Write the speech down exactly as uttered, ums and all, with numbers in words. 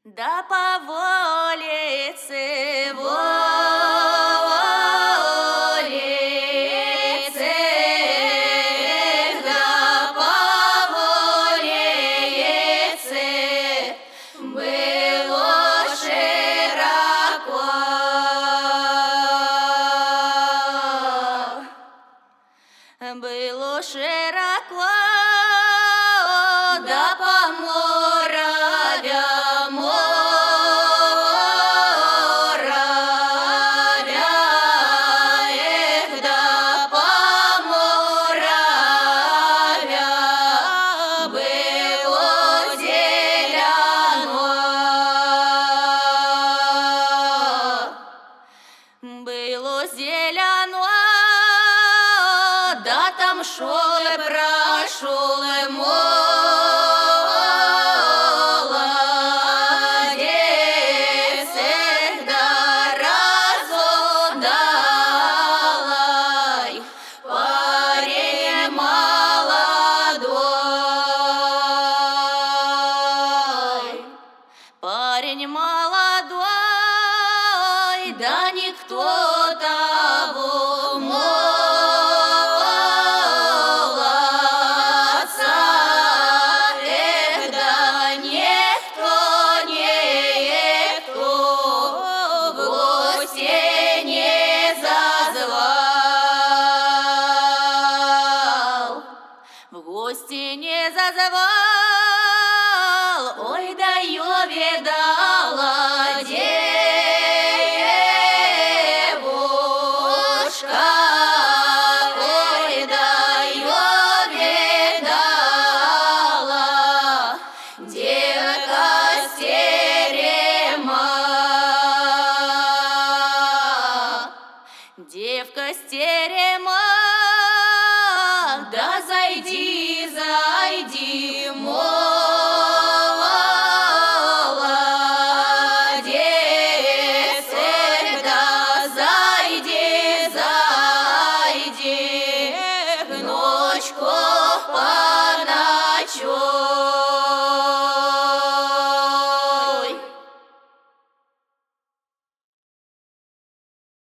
Да по волице, волице, да по волице было широко, было широко, да по моравям, моравя, эх, да по моравя было зелено, было зелено. Да там шел и прошел и молодец, эх, да разудалый парень молодой, парень молодой, да никто того в гости не зазывал, ой, да я видала девушка, ой, да я видала девка с терема, девка с терема. Да зайди, зайди, молодец, эх, да зайди, зайди, ночку по ночу.